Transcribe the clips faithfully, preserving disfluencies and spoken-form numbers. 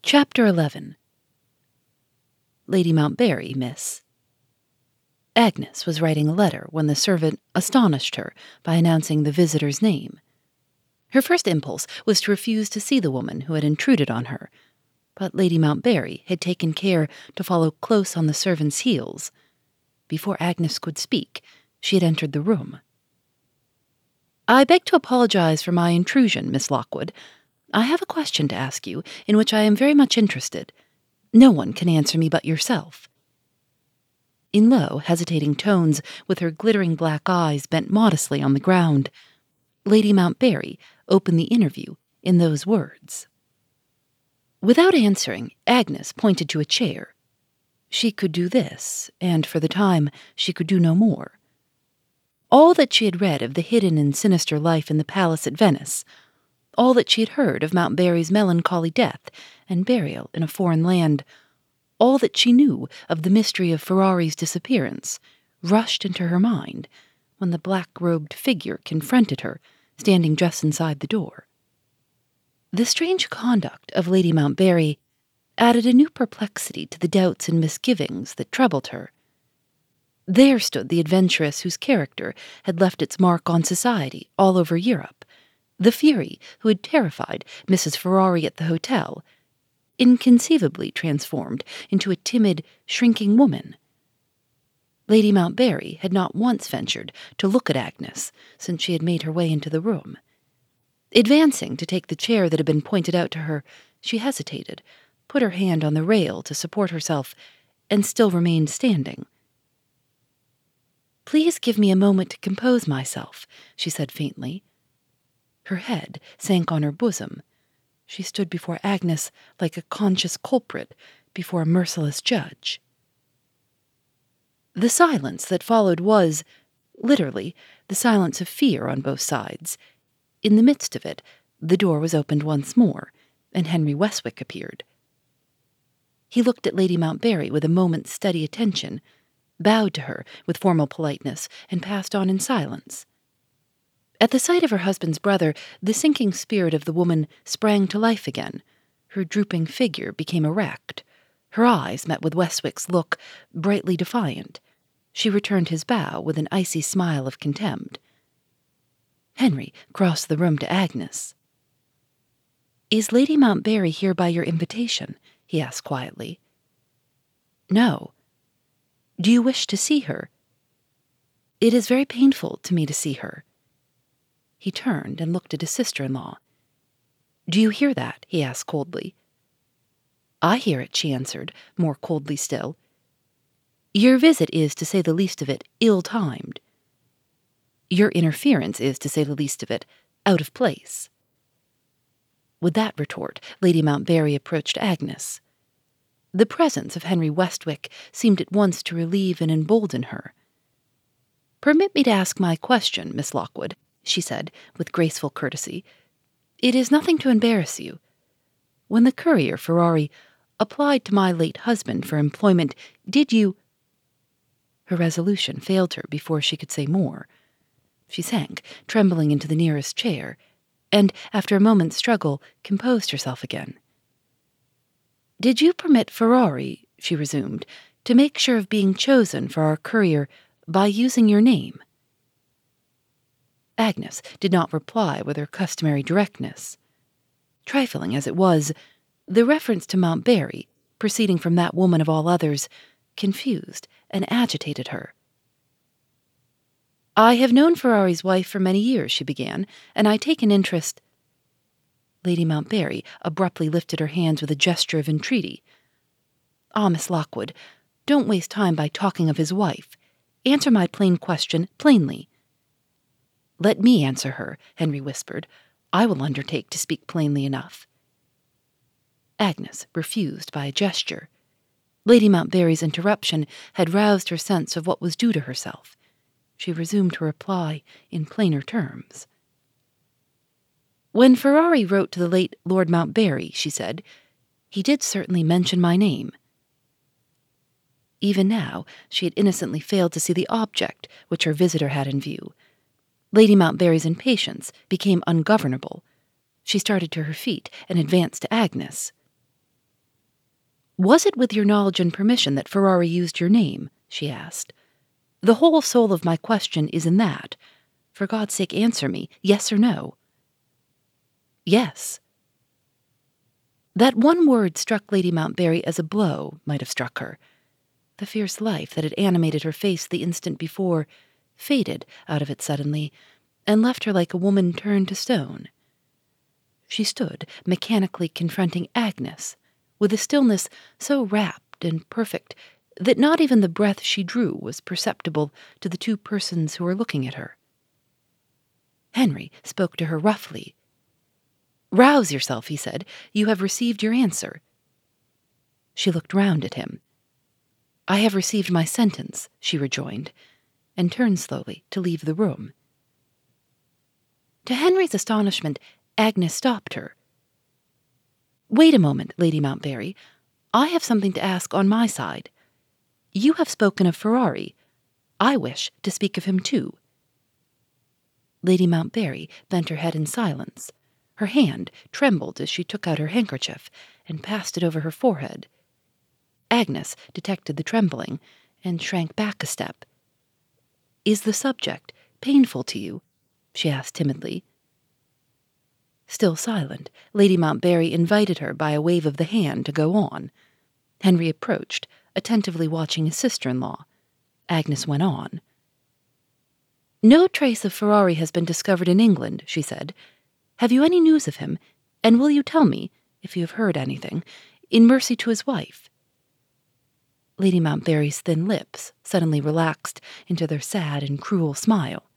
Chapter eleven. Lady Mountbarry, miss. Agnes was writing a letter when the servant astonished her by announcing the visitor's name. Her first impulse was to refuse to see the woman who had intruded on her, but Lady Mountbarry had taken care to follow close on the servant's heels. Before Agnes could speak, she had entered the room. "I beg to apologize for my intrusion, Miss Lockwood. I have a question to ask you, in which I am very much interested. No one can answer me but yourself." In low, hesitating tones, with her glittering black eyes bent modestly on the ground, Lady Mountbarry opened the interview in those words. Without answering, Agnes pointed to a chair. She could do this, and for the time she could do no more. All that she had read of the hidden and sinister life in the palace at Venice, all that she had heard of Mountbarry's melancholy death and burial in a foreign land, all that she knew of the mystery of Ferrari's disappearance, rushed into her mind when the black-robed figure confronted her, standing just inside the door. The strange conduct of Lady Mountbarry added a new perplexity to the doubts and misgivings that troubled her. There stood the adventuress whose character had left its mark on society all over Europe, the fury who had terrified Missus Ferrari at the hotel, inconceivably transformed into a timid, shrinking woman. Lady Mountbarry had not once ventured to look at Agnes since she had made her way into the room. Advancing to take the chair that had been pointed out to her, she hesitated, put her hand on the rail to support herself, and still remained standing. "Please give me a moment to compose myself," she said faintly. Her head sank on her bosom. She stood before Agnes like a conscious culprit before a merciless judge. The silence that followed was, literally, the silence of fear on both sides. In the midst of it, the door was opened once more, and Henry Westwick appeared. He looked at Lady Mountbarry with a moment's steady attention, bowed to her with formal politeness, and passed on in silence. At the sight of her husband's brother, the sinking spirit of the woman sprang to life again. Her drooping figure became erect. Her eyes met with Westwick's look, brightly defiant. She returned his bow with an icy smile of contempt. Henry crossed the room to Agnes. "Is Lady Mountbarry here by your invitation?" he asked quietly. "No." "Do you wish to see her?" "It is very painful to me to see her." He turned and looked at his sister-in-law. "Do you hear that?" he asked coldly. "I hear it," she answered, more coldly still. "Your visit is, to say the least of it, ill-timed. Your interference is, to say the least of it, out of place." With that retort, Lady Mountbarry approached Agnes. The presence of Henry Westwick seemed at once to relieve and embolden her. "Permit me to ask my question, Miss Lockwood," she said, with graceful courtesy. "It is nothing to embarrass you. When the courier Ferrari applied to my late husband for employment, did you—" Her resolution failed her before she could say more. She sank, trembling, into the nearest chair, and, after a moment's struggle, composed herself again. "Did you permit Ferrari," she resumed, "to make sure of being chosen for our courier by using your name?" Agnes did not reply with her customary directness. Trifling as it was, the reference to Mountbarry, proceeding from that woman of all others, confused and agitated her. "I have known Ferrari's wife for many years," she began, "and I take an interest—" Lady Mountbarry abruptly lifted her hands with a gesture of entreaty. "Ah, Miss Lockwood, don't waste time by talking of his wife. Answer my plain question plainly." "Let me answer her," Henry whispered. "I will undertake to speak plainly enough." Agnes refused by a gesture. Lady Mountbarry's interruption had roused her sense of what was due to herself. She resumed her reply in plainer terms. "When Ferrari wrote to the late Lord Mountbarry," she said, "he did certainly mention my name." Even now she had innocently failed to see the object which her visitor had in view. Lady Mountbarry's impatience became ungovernable. She started to her feet and advanced to Agnes. Was it with your knowledge and permission that Ferrari used your name? She asked. The whole soul of my question is in that. For God's sake, answer me, yes or no. Yes. That one word struck Lady Mountberry as a blow might have struck her. The fierce life that had animated her face the instant before faded out of it suddenly, and left her like a woman turned to stone. She stood, mechanically confronting Agnes, with a stillness so rapt and perfect that not even the breath she drew was perceptible to the two persons who were looking at her. Henry spoke to her roughly. "Rouse yourself," he said. "You have received your answer." She looked round at him. "I have received my sentence," she rejoined, and turned slowly to leave the room. To Henry's astonishment, Agnes stopped her. "Wait a moment, Lady Mountberry. I have something to ask on my side. You have spoken of Ferrari. I wish to speak of him too." Lady Mountberry bent her head in silence. Her hand trembled as she took out her handkerchief and passed it over her forehead. Agnes detected the trembling and shrank back a step. "Is the subject painful to you?" she asked timidly. Still silent, Lady Mountberry invited her by a wave of the hand to go on. Henry approached, attentively watching his sister-in-law. Agnes went on. "No trace of Ferrari has been discovered in England," she said. "Have you any news of him, and will you tell me, if you have heard anything, in mercy to his wife?" Lady Mountberry's thin lips suddenly relaxed into their sad and cruel smile.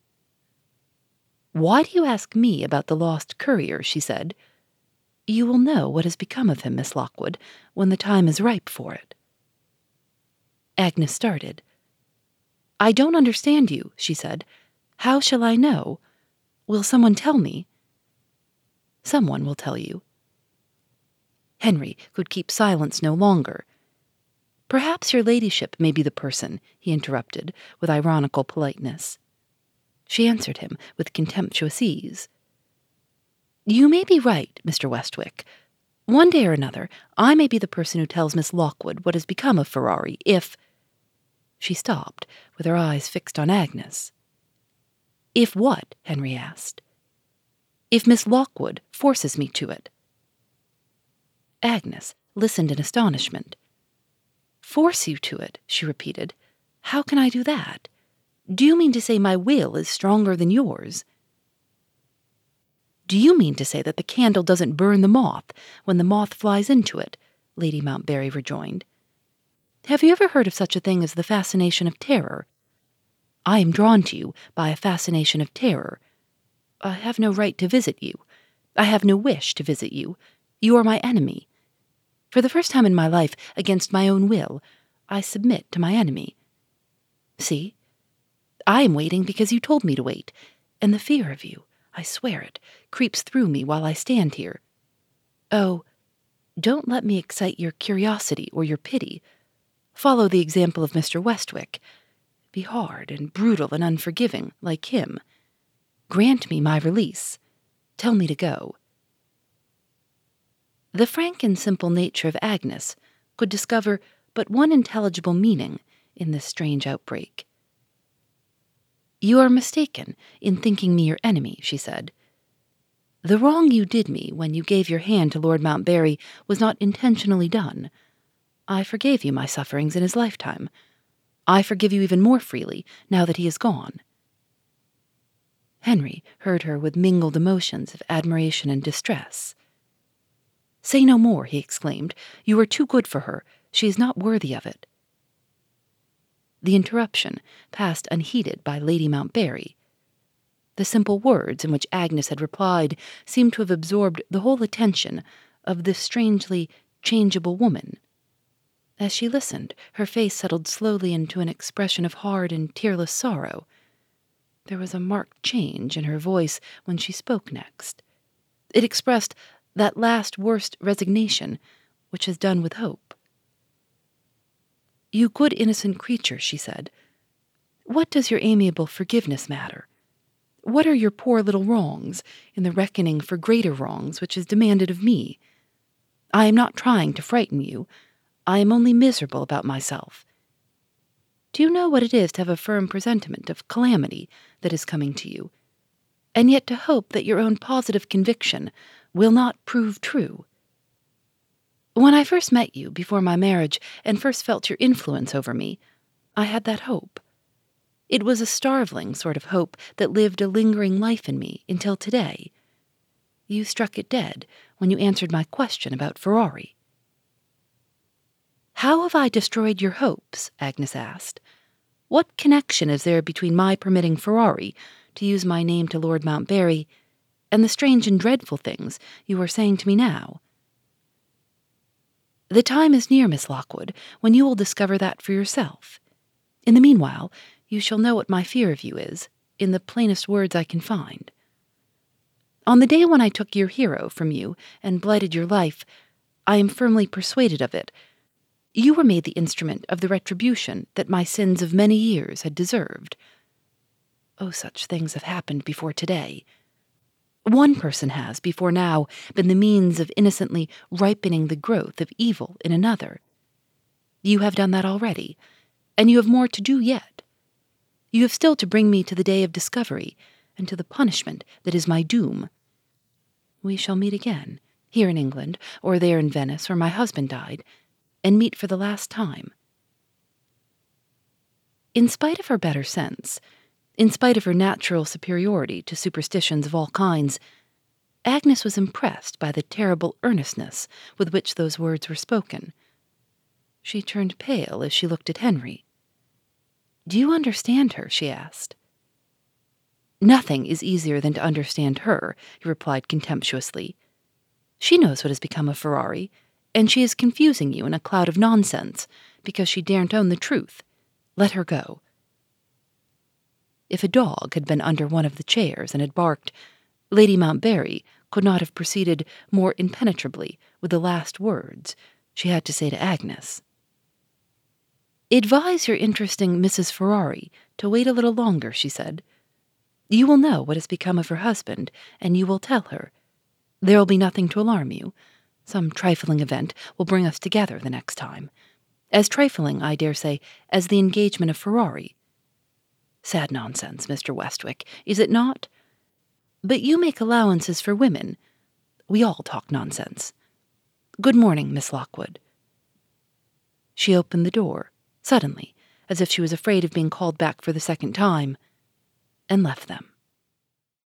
"Why do you ask me about the lost courier?" she said. "You will know what has become of him, Miss Lockwood, when the time is ripe for it." Agnes started. "I don't understand you," she said. "How shall I know? Will someone tell me?" "Someone will tell you." Henry could keep silence no longer. "Perhaps your ladyship may be the person," he interrupted, with ironical politeness. She answered him with contemptuous ease. "You may be right, Mister Westwick. One day or another, I may be the person who tells Miss Lockwood what has become of Ferrari, if—" She stopped, with her eyes fixed on Agnes. "If what?" Henry asked. "If Miss Lockwood forces me to it." Agnes listened in astonishment. "Force you to it?" she repeated. "How can I do that? Do you mean to say my will is stronger than yours?" "Do you mean to say that the candle doesn't burn the moth when the moth flies into it?" Lady Mountberry rejoined. "Have you ever heard of such a thing as the fascination of terror? I am drawn to you by a fascination of terror. I have no right to visit you. I have no wish to visit you. You are my enemy. For the first time in my life, against my own will, I submit to my enemy. See? I am waiting because you told me to wait, and the fear of you, I swear it, creeps through me while I stand here. Oh, don't let me excite your curiosity or your pity. Follow the example of Mister Westwick. Be hard and brutal and unforgiving, like him. Grant me my release. Tell me to go." The frank and simple nature of Agnes could discover but one intelligible meaning in this strange outbreak. "You are mistaken in thinking me your enemy," she said. "The wrong you did me when you gave your hand to Lord Mountberry was not intentionally done. I forgave you my sufferings in his lifetime. I forgive you even more freely now that he is gone." Henry heard her with mingled emotions of admiration and distress. "Say no more," he exclaimed. "You are too good for her. She is not worthy of it." The interruption passed unheeded by Lady Mountberry. The simple words in which Agnes had replied seemed to have absorbed the whole attention of this strangely changeable woman. As she listened, her face settled slowly into an expression of hard and tearless sorrow. There was a marked change in her voice when she spoke next. It expressed that last worst resignation which has done with hope. "You good innocent creature," she said, "what does your amiable forgiveness matter? What are your poor little wrongs in the reckoning for greater wrongs which is demanded of me? I am not trying to frighten you. I am only miserable about myself. Do you know what it is to have a firm presentiment of calamity that is coming to you, and yet to hope that your own positive conviction will not prove true? When I first met you before my marriage and first felt your influence over me, I had that hope. It was a starveling sort of hope that lived a lingering life in me until today. You struck it dead when you answered my question about Ferrari. How have I destroyed your hopes? Agnes asked. What connection is there between my permitting Ferrari to use my name to Lord Mountbarry and the strange and dreadful things you are saying to me now? The time is near, Miss Lockwood, when you will discover that for yourself. In the meanwhile, you shall know what my fear of you is, in the plainest words I can find. On the day when I took your hero from you and blighted your life, I am firmly persuaded of it. You were made the instrument of the retribution that my sins of many years had deserved. Oh, such things have happened before today. One person has, before now, been the means of innocently ripening the growth of evil in another. You have done that already, and you have more to do yet. You have still to bring me to the day of discovery, and to the punishment that is my doom. We shall meet again, here in England, or there in Venice, where my husband died, and meet for the last time. In spite of her better sense, in spite of her natural superiority to superstitions of all kinds, Agnes was impressed by the terrible earnestness with which those words were spoken. She turned pale as she looked at Henry. "Do you understand her?" she asked. "Nothing is easier than to understand her," he replied contemptuously. "She knows what has become of Ferrari, and she is confusing you in a cloud of nonsense, because she daren't own the truth. Let her go." If a dog had been under one of the chairs and had barked, Lady Mountbarry could not have proceeded more impenetrably with the last words she had to say to Agnes. "Advise your interesting Missus Ferrari to wait a little longer," she said. "You will know what has become of her husband, and you will tell her. There will be nothing to alarm you. Some trifling event will bring us together the next time. As trifling, I dare say, as the engagement of Ferrari. Sad nonsense, Mister Westwick, is it not? But you make allowances for women. We all talk nonsense. Good morning, Miss Lockwood." She opened the door, suddenly, as if she was afraid of being called back for the second time, and left them.